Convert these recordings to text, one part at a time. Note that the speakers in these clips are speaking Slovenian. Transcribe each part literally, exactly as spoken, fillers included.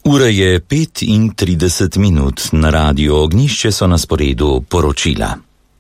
Ura je pet in trideset minut, na Radiu Ognjišče so na sporedu poročila.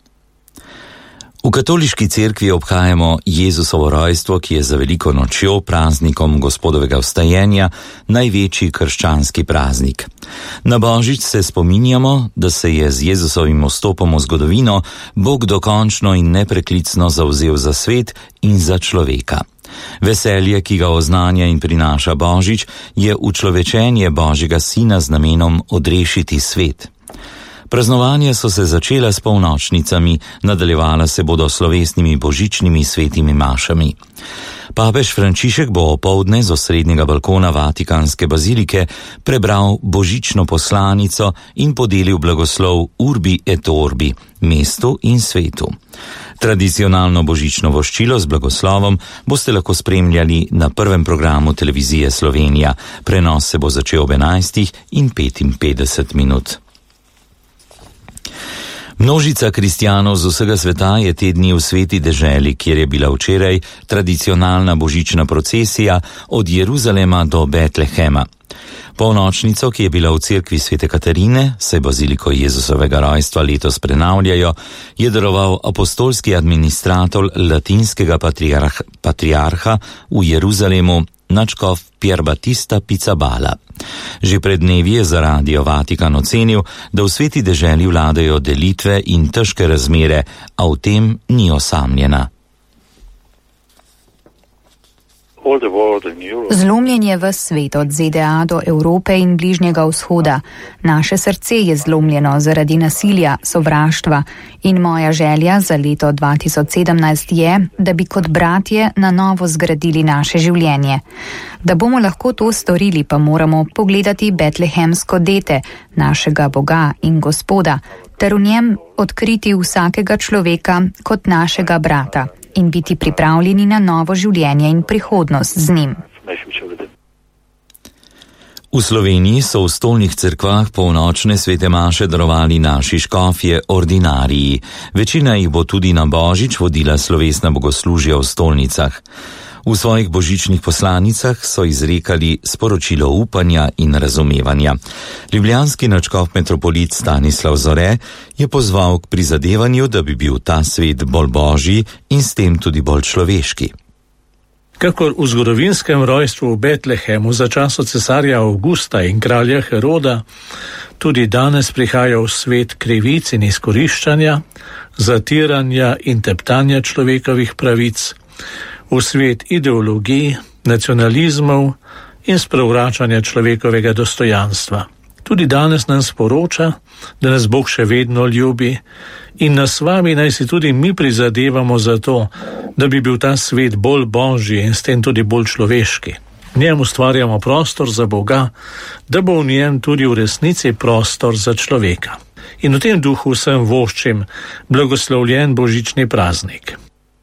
V katoliški cerkvi obhajamo Jezusovo rojstvo, ki je za veliko nočjo, praznikom Gospodovega vstajenja, največji krščanski praznik. Na Božič se spominjamo, da se je z Jezusovim vstopom v zgodovino Bog dokončno in nepreklicno zavzel za svet in za človeka. Veselje, ki ga oznanja in prinaša Božič, je učlovečenje Božjega Sina z namenom odrešiti svet. Praznovanja so se začela s polnočnicami, nadaljevala se bodo slovesnimi božičnimi svetimi mašami. Papež Frančišek bo opoldne z osrednjega balkona Vatikanske bazilike prebral božično poslanico in podelil blagoslov Urbi et Orbi, mestu in svetu. Tradicionalno božično voščilo z blagoslovom boste lahko spremljali na prvem programu televizije Slovenija. Prenos se bo začel ob enajstih in petinpetdeset minut. Množica kristjanov z vsega sveta je te dni v sveti deželi, kjer je bila včeraj tradicionalna božična procesija od Jeruzalema do Betlehema. Polnočnico, ki je bila v cerkvi svete Katarine, saj baziliko Jezusovega rojstva letos prenavljajo, je daroval apostolski administrator latinskega patriarh, patriarha v Jeruzalemu, nadškof Pier Battista Pizzaballa. Že pred dnevi je za Radio Vatikan ocenil, da v sveti deželi vladajo delitve in težke razmere, a v tem ni osamljena. Zlomljen je ves svet od Z D A do Evrope in Bližnjega vzhoda. Naše srce je zlomljeno zaradi nasilja, sovraštva in moja želja za leto dva tisoč sedemnajst je, da bi kot bratje na novo zgradili naše življenje. Da bomo lahko to storili, pa moramo pogledati betlehemsko dete, našega Boga in Gospoda, ter v njem odkriti vsakega človeka kot našega brata in biti pripravljeni na novo življenje in prihodnost z njim. V Sloveniji so v stolnih cerkvah polnočne svete maše darovali naši škofje ordinariji. Večina jih bo tudi na Božič vodila slovesna bogoslužja v stolnicah. V svojih božičnih poslanicah so izrekali sporočilo upanja in razumevanja. Ljubljanski nadškof metropolit Stanislav Zore je pozval k prizadevanju, da bi bil ta svet bolj božji in s tem tudi bolj človeški. Kakor v zgodovinskem rojstvu v Betlehemu za času cesarja Avgusta in kralja Heroda, tudi danes prihaja v svet krivic in izkoriščanja, zatiranja in teptanja človekovih pravic, v svet ideologij, nacionalizmov in sprevračanja človekovega dostojanstva. Tudi danes nam sporoča, da nas Bog še vedno ljubi in nas vabi, naj si tudi mi prizadevamo za to, da bi bil ta svet bolj božji in s tem tudi bolj človeški. V njem ustvarjamo prostor za Boga, da bo v njem tudi v resnici prostor za človeka. In v tem duhu sem voščim blagoslovljen božični praznik.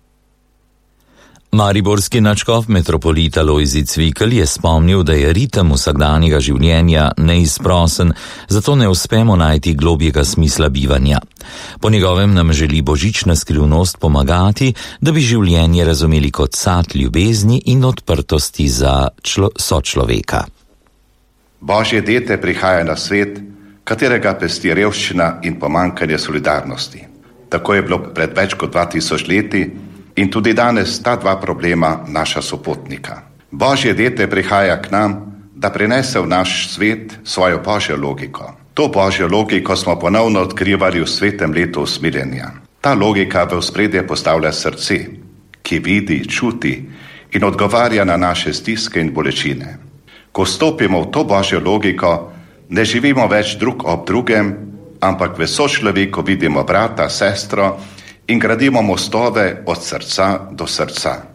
Mariborski nadškof metropolita Lojzi Cvikl je spomnil, da je ritem vsakdanjega življenja neizprosen, zato ne uspemo najti globjega smisla bivanja. Po njegovem nam želi božična skrivnost pomagati, da bi življenje razumeli kot sad ljubezni in odprtosti za člo, sočloveka. Božje dete prihaja na svet, katerega pesti revščina in pomanjkanje solidarnosti. Tako je bilo pred več kot dva tisoč leti, in tudi danes ta dva problema naša sopotnika. Božje dete prihaja k nam, da prinese v naš svet svojo božjo logiko. To božjo logiko smo ponovno odkrivali v svetem letu usmiljenja. Ta logika v ospredje postavlja srce, ki vidi, čuti in odgovarja na naše stiske in bolečine. Ko stopimo v to božjo logiko, ne živimo več drug ob drugem, ampak v sočloveku vidimo brata, sestro in gradimo mostove od srca do srca.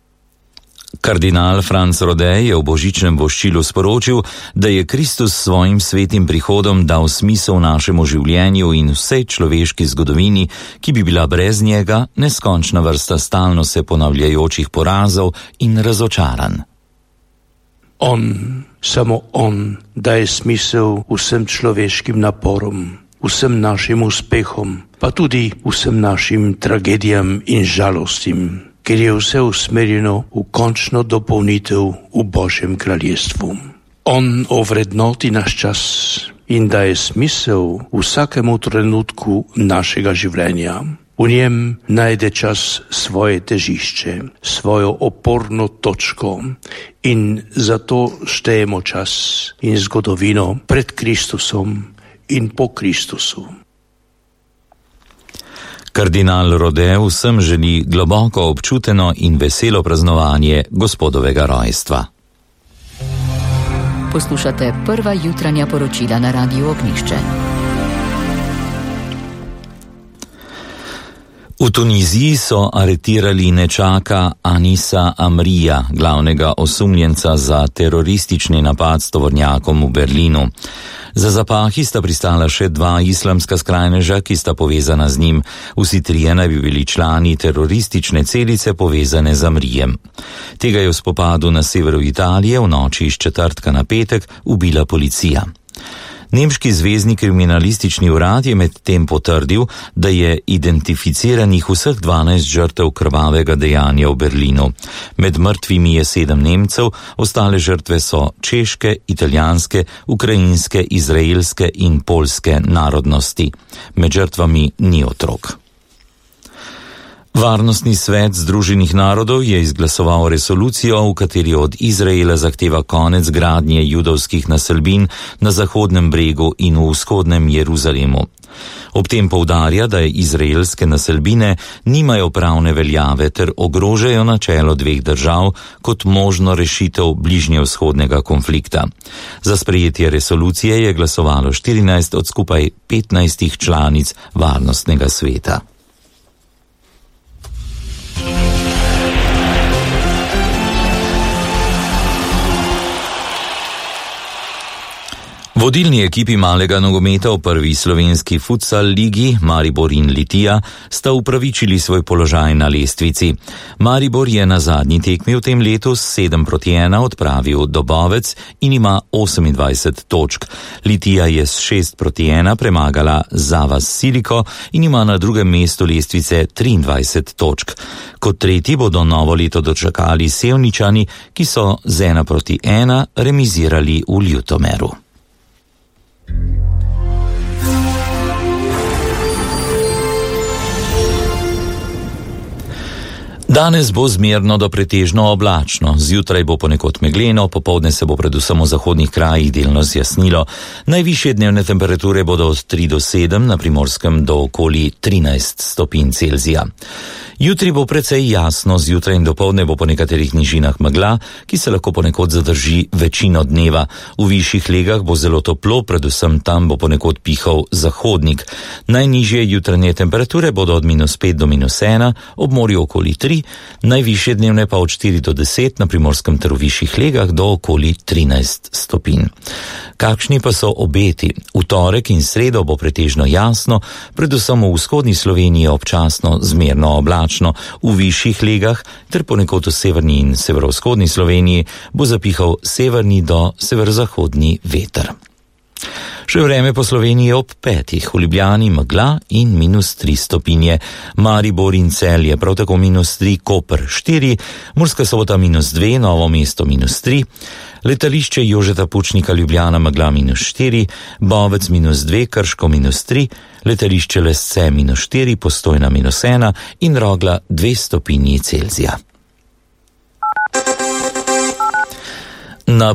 Kardinal Franc Rode je v božičnem voščilu sporočil, da je Kristus s svojim svetim prihodom dal smisel našemu življenju in vsej človeški zgodovini, ki bi bila brez njega neskončna vrsta stalno se ponavljajočih porazov in razočaranj. On, samo on, daje smisel vsem človeškim naporom, vsem našim uspehom, pa tudi vsem našim tragedijam in žalostim, ker je vse usmerjeno v končno dopolnitev v Božjem kraljestvu. On ovrednoti naš čas in daje smisel vsakemu trenutku našega življenja. V njem najde čas svoje težišče, svojo oporno točko in zato štejemo čas in zgodovino pred Kristusom in po Kristusu. Kardinal Rode vsem želi globoko občuteno in veselo praznovanje Gospodovega rojstva. Poslušate prva jutranja poročila na Radiu Ognjišče. V Tuniziji so aretirali nečaka Anisa Amrija, glavnega osumljenca za teroristični napad s tovornjakom v Berlinu. Za zapahi sta pristala še dva islamska skrajneža, ki sta povezana z njim. Vsi trije naj bi bili člani teroristične celice povezane z Amrijem. Tega je v spopadu na severu Italije v noči iz četrtka na petek ubila policija. Nemški zvezni kriminalistični urad je medtem potrdil, da je identificiranih vseh dvanajst žrtev krvavega dejanja v Berlinu. Med mrtvimi je sedem Nemcev, ostale žrtve so češke, italijanske, ukrajinske, izraelske in poljske narodnosti. Med žrtvami ni otrok. Varnostni svet Združenih narodov je izglasoval resolucijo, v kateri od Izraela zahteva konec gradnje judovskih naselbin na Zahodnem bregu in v vzhodnem Jeruzalemu. Ob tem poudarja, da izraelske naselbine nimajo pravne veljave ter ogrožajo načelo dveh držav kot možno rešitev bližnjevzhodnega konflikta. Za sprejetje resolucije je glasovalo štirinajst od skupaj petnajstih članic Varnostnega sveta. Vodilni ekipi malega nogometa v prvi slovenski futsal ligi, Maribor in Litija, sta upravičili svoj položaj na lestvici. Maribor je na zadnji tekmi v tem letu s sedem proti ena odpravil Dobovec in ima osemindvajset točk. Litija je s šest proti ena premagala Zavaz Siliko in ima na drugem mestu lestvice triindvajset točk. Kot tretji bodo novo leto dočakali Sevničani, ki so z ena proti ena remizirali v Ljutomeru. Danes bo zmerno do pretežno oblačno, zjutraj bo ponekod megleno, popoldne se bo predvsem v zahodnih krajih delno zjasnilo. Najvišje dnevne temperature bodo od tri do sedem, na Primorskem do okoli trinajst stopinj Celzija. Jutri bo precej jasno, zjutraj in dopoldne bo po nekaterih nižinah megla, ki se lahko ponekod zadrži večino dneva. V višjih legah bo zelo toplo, predvsem tam bo ponekod pihal zahodnik. Najnižje jutranje temperature bodo od minus pet do minus ena, ob morju okoli tri, najvišje dnevne pa od štiri do deset, na Primorskem ter v višjih legah do okoli trinajst stopinj. Kakšni pa so obeti? V torek in sredo bo pretežno jasno, predvsem v vzhodni Sloveniji občasno zmerno oblačno, v višjih legah ter ponekod v severni in severovzhodni Sloveniji bo zapihal severni do severozahodni veter. Še vreme po Sloveniji ob petih, v Ljubljani megla in minus tri stopinje, Maribor in Celje prav tako minus tri, Koper štiri, Murska Sobota minus dve, Novo mesto minus tri, letališče Jožeta Pučnika Ljubljana megla minus štiri, Bovec minus dve, Krško minus tri, letališče Lesce minus štiri, Postojna minus ena in Rogla dve stopinji Celzija. Na